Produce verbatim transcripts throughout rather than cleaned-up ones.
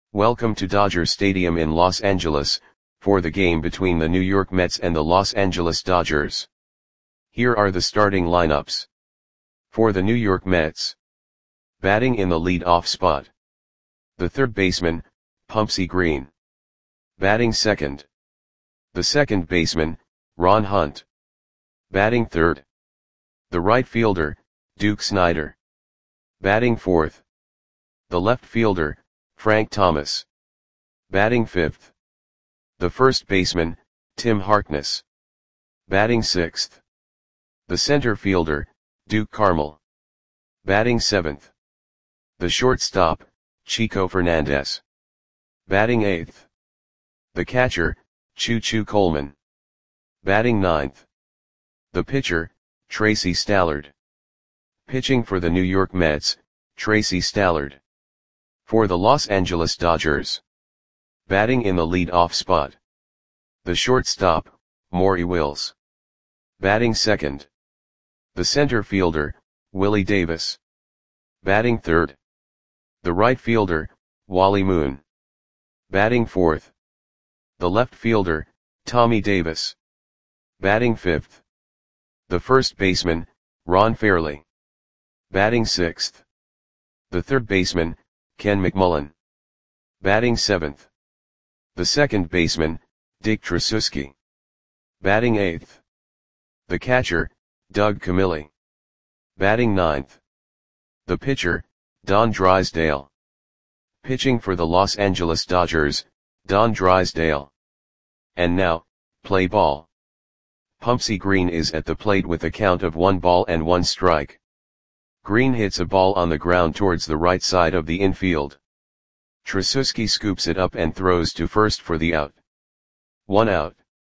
Welcome to Dodger Stadium in Los Angeles, for the game between the New York Mets and the Los Angeles Dodgers. Here are the starting lineups. For the New York Mets. Batting in the lead-off spot. The third baseman, Pumpsie Green. Batting second. The second baseman, Ron Hunt. Batting third. The right fielder, Duke Snider. Batting fourth. The left fielder, Frank Thomas. Batting fifth. The first baseman, Tim Harkness. Batting sixth. The center fielder, Duke Carmel. Batting seventh. The shortstop, Chico Fernandez. Batting eighth. The catcher, Choo Choo Coleman. Batting ninth. The pitcher, Tracy Stallard. Pitching for the New York Mets, Tracy Stallard. For the Los Angeles Dodgers. Batting in the lead-off spot. The shortstop, Maury Wills. Batting second. The center fielder, Willie Davis. Batting third. The right fielder, Wally Moon. Batting fourth. The left fielder, Tommy Davis. Batting fifth. The first baseman, Ron Fairly. Batting sixth. The third baseman, Ken McMullen. Batting seventh. The second baseman, Dick Tracewski. Batting eighth. The catcher, Doug Camilli. Batting ninth. The pitcher, Don Drysdale. Pitching for the Los Angeles Dodgers, Don Drysdale. And now, play ball. Pumpsie Green is at the plate with a count of one ball and one strike. Green hits a ball on the ground towards the right side of the infield. Tracewski scoops it up and throws to first for the out. One out.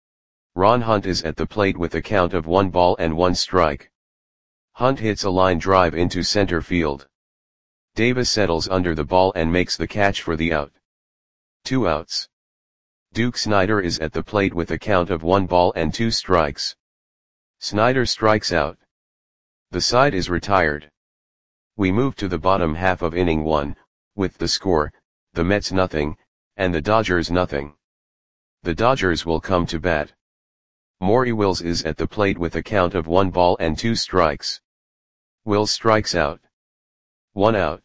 Ron Hunt is at the plate with a count of one ball and one strike. Hunt hits a line drive into center field. Davis settles under the ball and makes the catch for the out. Two outs. Duke Snider is at the plate with a count of one ball and two strikes. Snider strikes out. The side is retired. We move to the bottom half of inning one, with the score, the Mets nothing, and the Dodgers nothing. The Dodgers will come to bat. Maury Wills is at the plate with a count of one ball and two strikes. Wills strikes out. One out.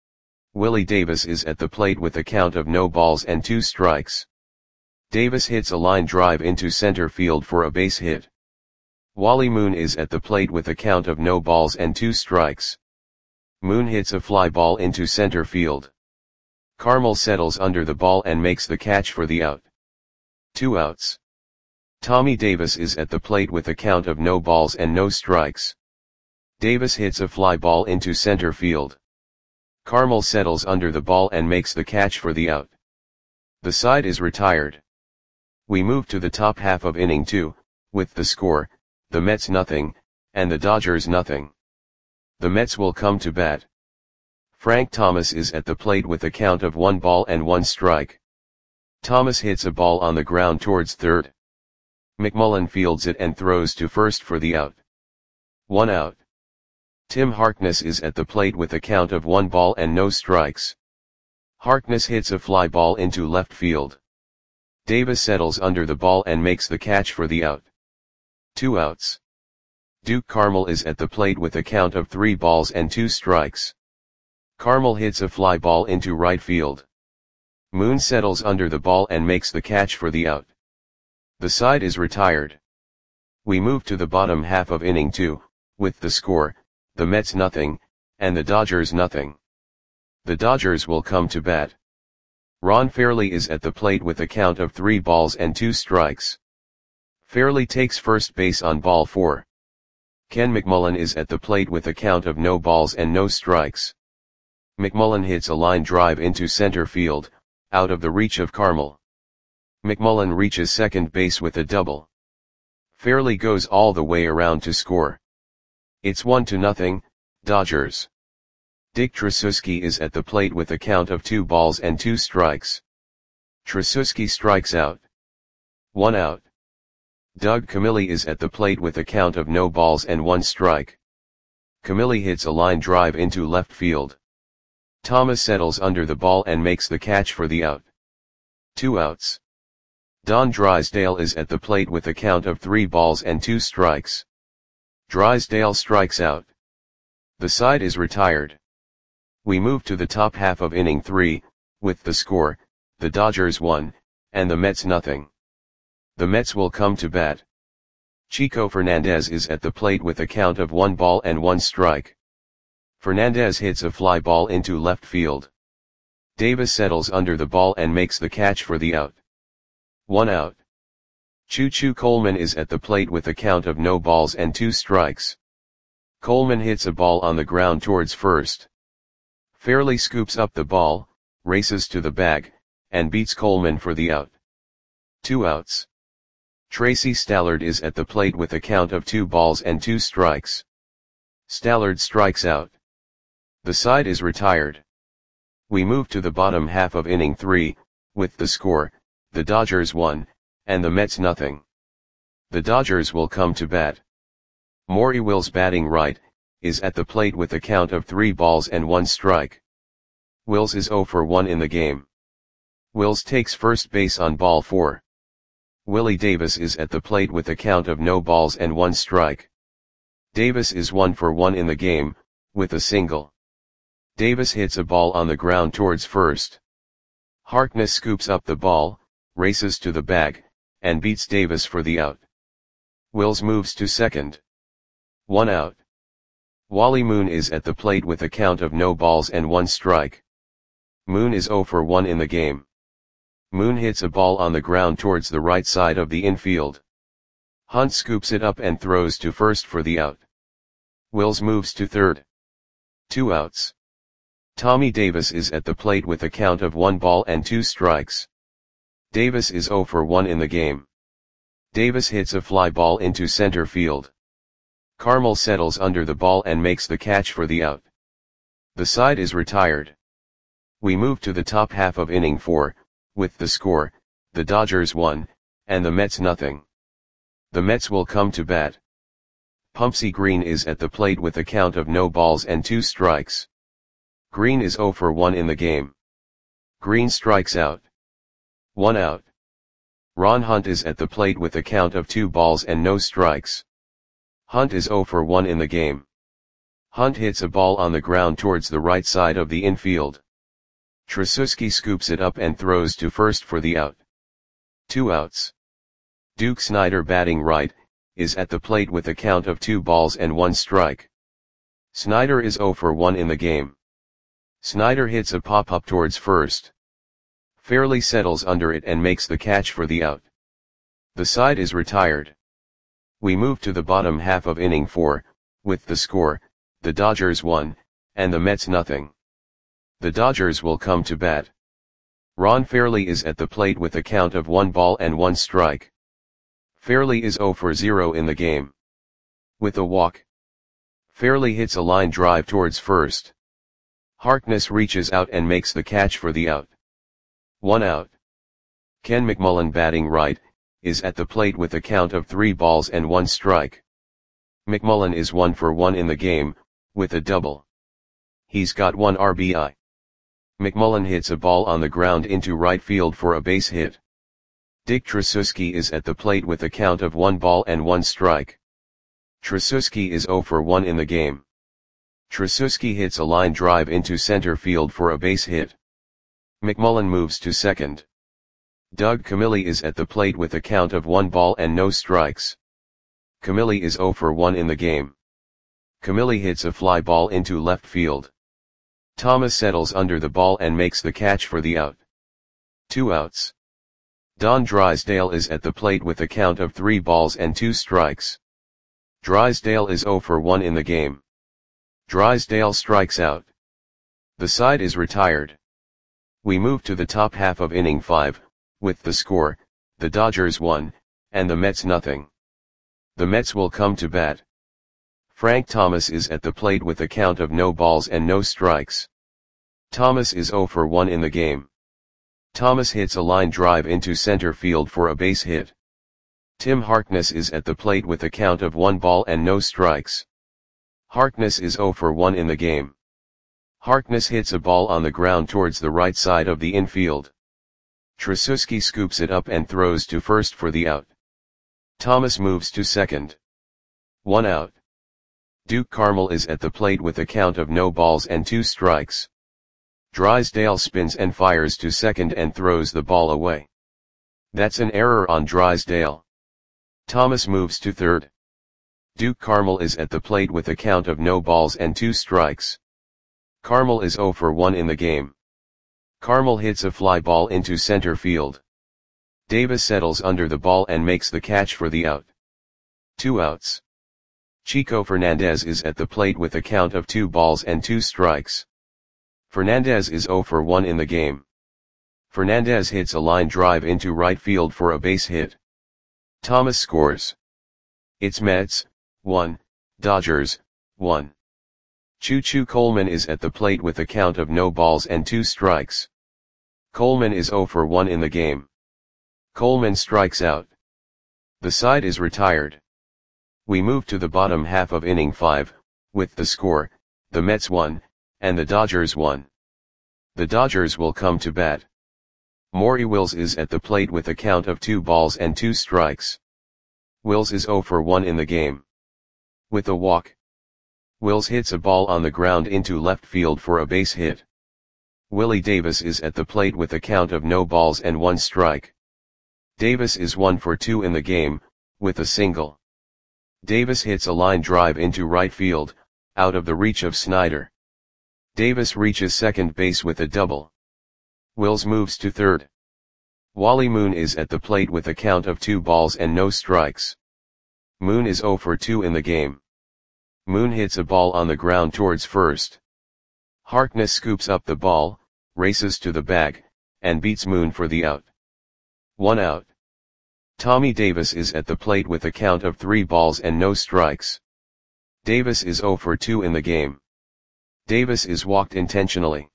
Willie Davis is at the plate with a count of no balls and two strikes. Davis hits a line drive into center field for a base hit. Wally Moon is at the plate with a count of no balls and two strikes. Moon hits a fly ball into center field. Carmel settles under the ball and makes the catch for the out. Two outs. Tommy Davis is at the plate with a count of no balls and no strikes. Davis hits a fly ball into center field. Carmel settles under the ball and makes the catch for the out. The side is retired. We move to the top half of inning two, with the score, the Mets nothing, and the Dodgers nothing. The Mets will come to bat. Frank Thomas is at the plate with a count of one ball and one strike. Thomas hits a ball on the ground towards third. McMullen fields it and throws to first for the out. One out. Tim Harkness is at the plate with a count of one ball and no strikes. Harkness hits a fly ball into left field. Davis settles under the ball and makes the catch for the out. Two outs. Duke Carmel is at the plate with a count of three balls and two strikes. Carmel hits a fly ball into right field. Moon settles under the ball and makes the catch for the out. The side is retired. We move to the bottom half of inning two, with the score, the Mets nothing, and the Dodgers nothing. The Dodgers will come to bat. Ron Fairly is at the plate with a count of three balls and two strikes. Fairly takes first base on ball four. Ken McMullen is at the plate with a count of no balls and no strikes. McMullen hits a line drive into center field, out of the reach of Carmel. McMullen reaches second base with a double. Fairly goes all the way around to score. It's one to nothing, Dodgers. Dick Tracewski is at the plate with a count of two balls and two strikes. Tracewski strikes out. One out. Doug Camilli is at the plate with a count of no balls and one strike. Camilli hits a line drive into left field. Thomas settles under the ball and makes the catch for the out. Two outs. Don Drysdale is at the plate with a count of three balls and two strikes. Drysdale strikes out. The side is retired. We move to the top half of inning three, with the score, the Dodgers one, and the Mets nothing. The Mets will come to bat. Chico Fernandez is at the plate with a count of one ball and one strike. Fernandez hits a fly ball into left field. Davis settles under the ball and makes the catch for the out. One out. Choo Choo Coleman is at the plate with a count of no balls and two strikes. Coleman hits a ball on the ground towards first. Fairley scoops up the ball, races to the bag, and beats Coleman for the out. Two outs. Tracy Stallard is at the plate with a count of two balls and two strikes. Stallard strikes out. The side is retired. We move to the bottom half of inning three, with the score, the Dodgers one, and the Mets nothing. The Dodgers will come to bat. Maury Wills batting right, is at the plate with a count of three balls and one strike. Wills is oh for one in the game. Wills takes first base on ball four. Willie Davis is at the plate with a count of no balls and one strike. Davis is one for one in the game, with a single. Davis hits a ball on the ground towards first. Harkness scoops up the ball, races to the bag, and beats Davis for the out. Wills moves to second. One out. Wally Moon is at the plate with a count of no balls and one strike. Moon is oh for one in the game. Moon hits a ball on the ground towards the right side of the infield. Hunt scoops it up and throws to first for the out. Wills moves to third. Two outs. Tommy Davis is at the plate with a count of one ball and two strikes. Davis is oh for one in the game. Davis hits a fly ball into center field. Carmel settles under the ball and makes the catch for the out. The side is retired. We move to the top half of inning four, with the score, the Dodgers one, and the Mets nothing. The Mets will come to bat. Pumpsy Green is at the plate with a count of no balls and two strikes. Green is oh for one in the game. Green strikes out. One out. Ron Hunt is at the plate with a count of two balls and no strikes. Hunt is oh for one in the game. Hunt hits a ball on the ground towards the right side of the infield. Tracewski scoops it up and throws to first for the out. Two outs. Duke Snider batting right, is at the plate with a count of two balls and one strike. Snider is oh for one in the game. Snider hits a pop-up towards first. Fairley settles under it and makes the catch for the out. The side is retired. We move to the bottom half of inning four, with the score, the Dodgers one, and the Mets nothing. The Dodgers will come to bat. Ron Fairley is at the plate with a count of one ball and one strike. Fairley is oh for zero in the game. With a walk. Fairley hits a line drive towards first. Harkness reaches out and makes the catch for the out. One out. Ken McMullen batting right, is at the plate with a count of three balls and one strike. McMullen is one for one in the game, with a double. He's got one R B I. McMullen hits a ball on the ground into right field for a base hit. Dick Tracewski is at the plate with a count of one ball and one strike. Tracewski is oh for one in the game. Tracewski hits a line drive into center field for a base hit. McMullen moves to second. Doug Camilli is at the plate with a count of one ball and no strikes. Camilli is oh for one in the game. Camilli hits a fly ball into left field. Thomas settles under the ball and makes the catch for the out. Two outs. Don Drysdale is at the plate with a count of three balls and two strikes. Drysdale is oh for one in the game. Drysdale strikes out. The side is retired. We move to the top half of inning five, with the score, the Dodgers one, and the Mets nothing. The Mets will come to bat. Frank Thomas is at the plate with a count of no balls and no strikes. Thomas is oh for one in the game. Thomas hits a line drive into center field for a base hit. Tim Harkness is at the plate with a count of one ball and no strikes. Harkness is oh for one in the game. Harkness hits a ball on the ground towards the right side of the infield. Tracewski scoops it up and throws to first for the out. Thomas moves to second. One out. Duke Carmel is at the plate with a count of no balls and two strikes. Drysdale spins and fires to second and throws the ball away. That's an error on Drysdale. Thomas moves to third. Duke Carmel is at the plate with a count of no balls and two strikes. Carmel is zero for one in the game. Carmel hits a fly ball into center field. Davis settles under the ball and makes the catch for the out. Two outs. Chico Fernandez is at the plate with a count of two balls and two strikes. Fernandez is zero for one in the game. Fernandez hits a line drive into right field for a base hit. Thomas scores. It's Mets, one, Dodgers, one. Choo Choo Coleman is at the plate with a count of no balls and two strikes. Coleman is zero for one in the game. Coleman strikes out. The side is retired. We move to the bottom half of inning five, with the score, the Mets won, and the Dodgers won. The Dodgers will come to bat. Maury Wills is at the plate with a count of two balls and two strikes. Wills is zero for one in the game. With a walk. Wills hits a ball on the ground into left field for a base hit. Willie Davis is at the plate with a count of no balls and one strike. Davis is one for two in the game, with a single. Davis hits a line drive into right field, out of the reach of Snyder. Davis reaches second base with a double. Wills moves to third. Wally Moon is at the plate with a count of two balls and no strikes. Moon is zero for two in the game. Moon hits a ball on the ground towards first. Harkness scoops up the ball, races to the bag, and beats Moon for the out. One out. Tommy Davis is at the plate with a count of three balls and no strikes. Davis is zero for two in the game. Davis is walked intentionally.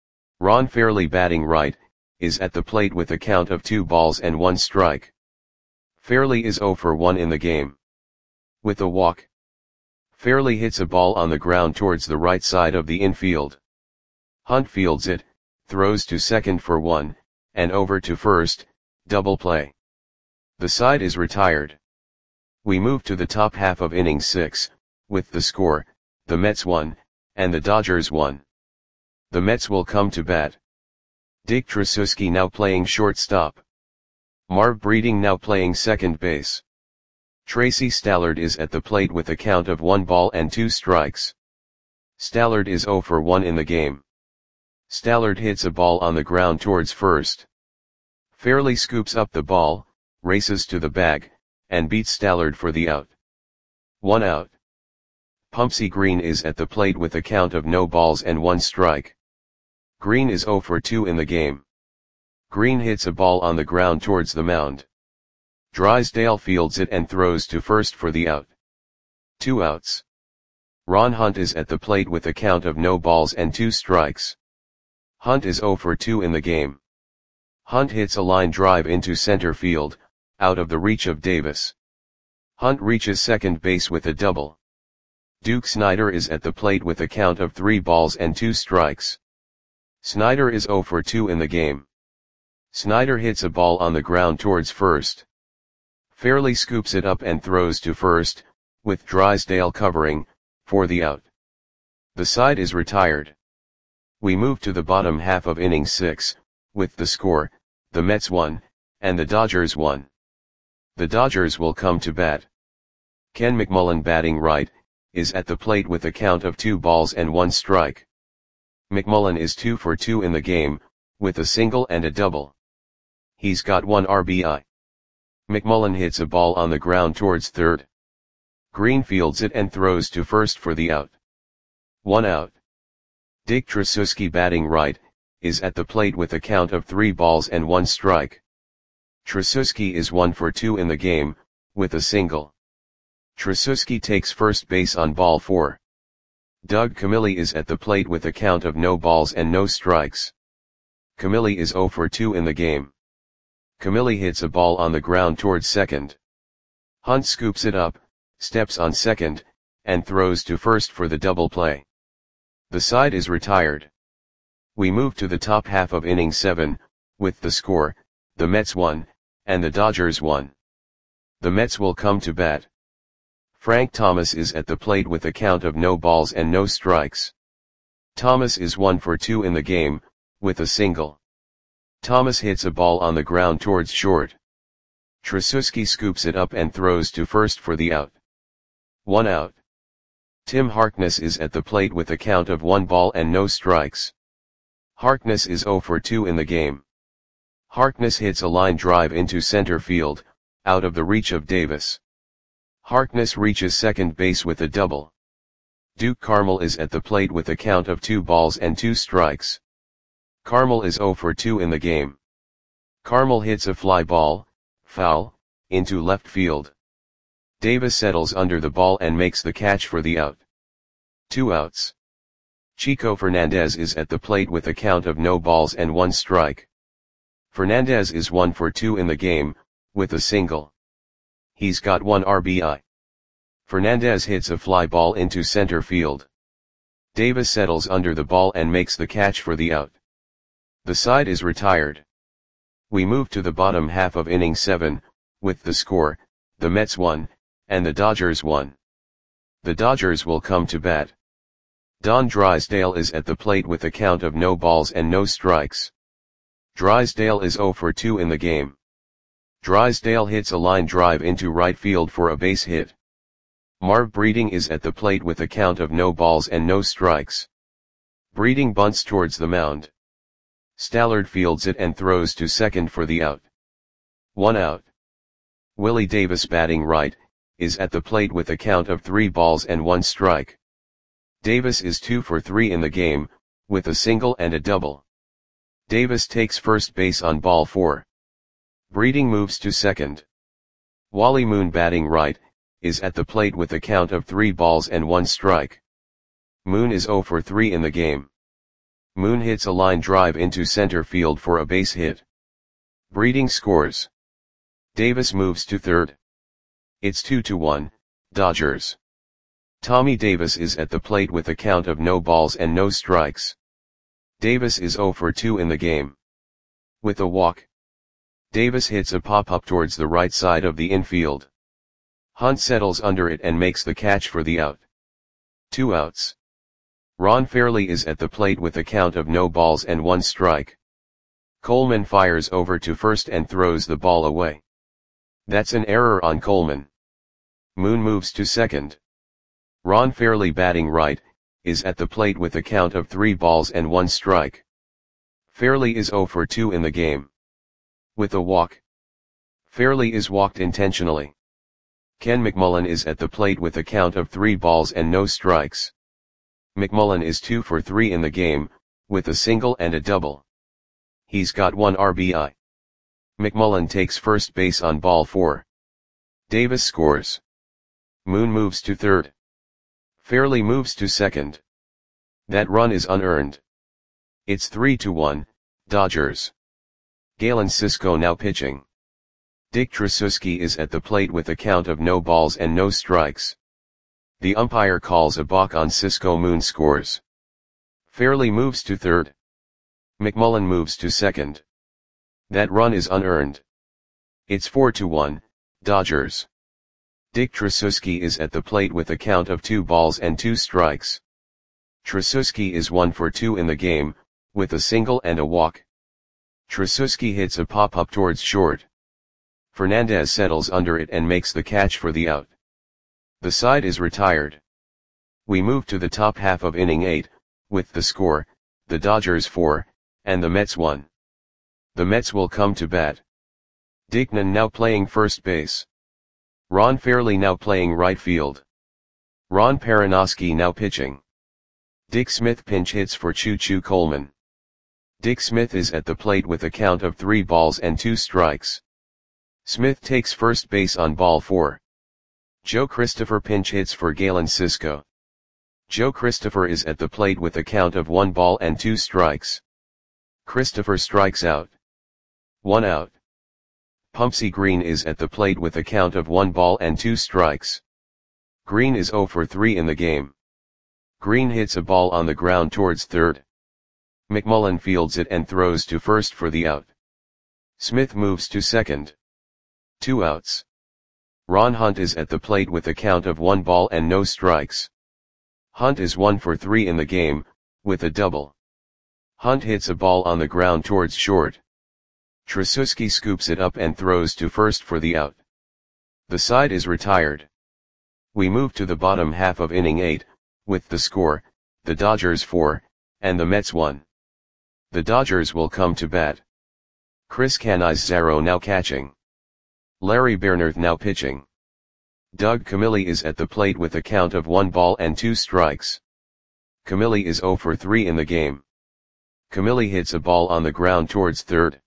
Ron Fairley, batting right, is at the plate with a count of two balls and one strike. Fairley is zero for one in the game. With a walk. Fairley hits a ball on the ground towards the right side of the infield. Hunt fields it, throws to second for one, and over to first, double play. The side is retired. We move to the top half of inning six, with the score, the Mets won, and the Dodgers won. The Mets will come to bat. Dick Tracewski now playing shortstop. Marv Breeding now playing second base. Tracy Stallard is at the plate with a count of one ball and two strikes. Stallard is zero for one in the game. Stallard hits a ball on the ground towards first. Fairley scoops up the ball, races to the bag, and beats Stallard for the out. One out. Pumpsy Green is at the plate with a count of no balls and one strike. Green is zero for two in the game. Green hits a ball on the ground towards the mound. Drysdale fields it and throws to first for the out. Two outs. Ron Hunt is at the plate with a count of no balls and two strikes. Hunt is zero for two in the game. Hunt hits a line drive into center field, out of the reach of Davis. Hunt reaches second base with a double. Duke Snyder is at the plate with a count of three balls and two strikes. Snyder is zero for two in the game. Snyder hits a ball on the ground towards first. Fairley scoops it up and throws to first, with Drysdale covering, for the out. The side is retired. We move to the bottom half of inning six, with the score, the Mets won, and the Dodgers won. The Dodgers will come to bat. Ken McMullen, batting right, is at the plate with a count of two balls and one strike. McMullen is two for two in the game, with a single and a double. He's got one R B I. McMullen hits a ball on the ground towards third. Green fields it and throws to first for the out. One out. Dick Tracewski, batting right, is at the plate with a count of three balls and one strike. Tracewski is one for two in the game, with a single. Tracewski takes first base on ball four. Doug Camilli is at the plate with a count of no balls and no strikes. Camilli is zero for two in the game. Camilli hits a ball on the ground towards second. Hunt scoops it up, steps on second, and throws to first for the double play. The side is retired. We move to the top half of inning seven, with the score, the Mets one, and the Dodgers one. The Mets will come to bat. Frank Thomas is at the plate with a count of no balls and no strikes. Thomas is one for two in the game, with a single. Thomas hits a ball on the ground towards short. Tracewski scoops it up and throws to first for the out. One out. Tim Harkness is at the plate with a count of one ball and no strikes. Harkness is zero for two in the game. Harkness hits a line drive into center field, out of the reach of Davis. Harkness reaches second base with a double. Duke Carmel is at the plate with a count of two balls and two strikes. Carmel is zero for two in the game. Carmel hits a fly ball, foul, into left field. Davis settles under the ball and makes the catch for the out. Two outs. Chico Fernandez is at the plate with a count of no balls and one strike. Fernandez is one for two in the game, with a single. He's got one R B I. Fernandez hits a fly ball into center field. Davis settles under the ball and makes the catch for the out. The side is retired. We move to the bottom half of inning seven, with the score, the Mets one, and the Dodgers one. The Dodgers will come to bat. Don Drysdale is at the plate with a count of no balls and no strikes. Drysdale is zero for two in the game. Drysdale hits a line drive into right field for a base hit. Marv Breeding is at the plate with a count of no balls and no strikes. Breeding bunts towards the mound. Stallard fields it and throws to second for the out. One out. Willie Davis, batting right, is at the plate with a count of three balls and one strike. Davis is two for three in the game, with a single and a double. Davis takes first base on ball four. Breeding moves to second. Wally Moon, batting right, is at the plate with a count of three balls and one strike. Moon is zero for three in the game. Moon hits a line drive into center field for a base hit. Breeding scores. Davis moves to third. It's two to one, Dodgers. Tommy Davis is at the plate with a count of no balls and no strikes. Davis is zero for two in the game. With a walk. Davis hits a pop-up towards the right side of the infield. Hunt settles under it and makes the catch for the out. Two outs. Ron Fairley is at the plate with a count of no balls and one strike. Coleman fires over to first and throws the ball away. That's an error on Coleman. Moon moves to second. Ron Fairley, batting right, is at the plate with a count of three balls and one strike. Fairley is zero for two in the game. With a walk. Fairley is walked intentionally. Ken McMullen is at the plate with a count of three balls and no strikes. McMullen is two for three in the game, with a single and a double. He's got one R B I. McMullen takes first base on ball four. Davis scores. Moon moves to third. Fairley moves to second. That run is unearned. It's three to one, Dodgers. Galen Cisco now pitching. Dick Tracewski is at the plate with a count of no balls and no strikes. The umpire calls a balk on Cisco. Moon scores. Fairley moves to third. McMullen moves to second. That run is unearned. It's four to one, Dodgers. Dick Tracewski is at the plate with a count of two balls and two strikes. Tracewski is one for two in the game, with a single and a walk. Tracewski hits a pop-up towards short. Fernandez settles under it and makes the catch for the out. The side is retired. We move to the top half of inning eight, with the score, the Dodgers four, and the Mets one. The Mets will come to bat. Dickman now playing first base. Ron Fairley now playing right field. Ron Perinoski now pitching. Dick Smith pinch hits for Choo Choo Coleman. Dick Smith is at the plate with a count of three balls and two strikes. Smith takes first base on ball four. Joe Christopher pinch hits for Galen Cisco. Joe Christopher is at the plate with a count of one ball and two strikes. Christopher strikes out. One out. Pumpsy Green is at the plate with a count of one ball and two strikes. Green is zero for three in the game. Green hits a ball on the ground towards third. McMullen fields it and throws to first for the out. Smith moves to second. Two outs. Ron Hunt is at the plate with a count of one ball and no strikes. Hunt is one for three in the game, with a double. Hunt hits a ball on the ground towards short. Tracewski scoops it up and throws to first for the out. The side is retired. We move to the bottom half of inning eight, with the score, the Dodgers four, and the Mets one. The Dodgers will come to bat. Chris Cannizzaro now catching. Larry Bernerth now pitching. Doug Camilli is at the plate with a count of one ball and two strikes. Camilli is zero for three in the game. Camilli hits a ball on the ground towards third.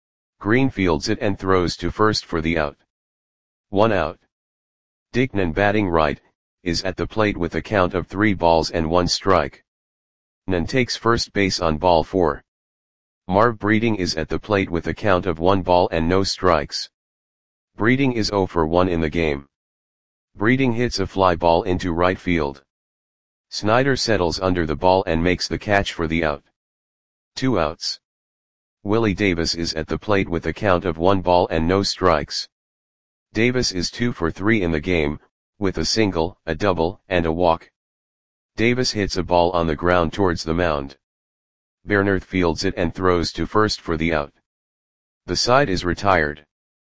Green fields it and throws to first for the out. One out. Dickman, batting right, is at the plate with a count of three balls and one strike. Nan takes first base on ball four. Marv Breeding is at the plate with a count of one ball and no strikes. Breeding is zero for one in the game. Breeding hits a fly ball into right field. Snyder settles under the ball and makes the catch for the out. Two outs. Willie Davis is at the plate with a count of one ball and no strikes. Davis is two for three in the game, with a single, a double, and a walk. Davis hits a ball on the ground towards the mound. Bernerth fields it and throws to first for the out. The side is retired.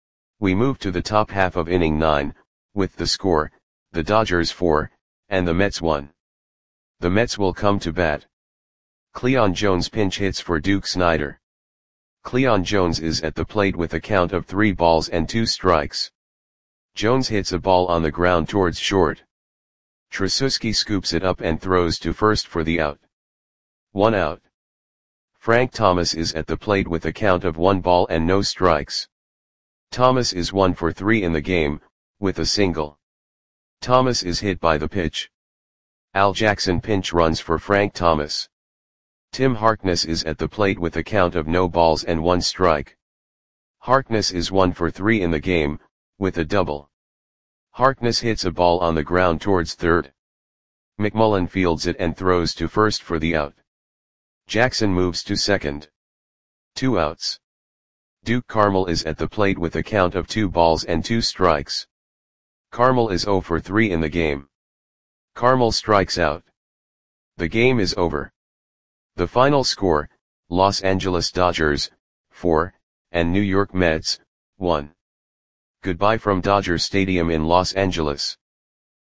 We move to the top half of inning nine, with the score, the Dodgers four, and the Mets one. The Mets will come to bat. Cleon Jones pinch hits for Duke Snider. Cleon Jones is at the plate with a count of three balls and two strikes. Jones hits a ball on the ground towards short. Tracewski scoops it up and throws to first for the out. One out. Frank Thomas is at the plate with a count of one ball and no strikes. Thomas is one for three in the game, with a single. Thomas is hit by the pitch. Al Jackson pinch runs for Frank Thomas. Tim Harkness is at the plate with a count of no balls and one strike. Harkness is one for three in the game, with a double. Harkness hits a ball on the ground towards third. McMullen fields it and throws to first for the out. Jackson moves to second. Two outs. Duke Carmel is at the plate with a count of two balls and two strikes. Carmel is zero for three in the game. Carmel strikes out. The game is over. The final score, Los Angeles Dodgers, four, and New York Mets, one. Goodbye from Dodger Stadium in Los Angeles.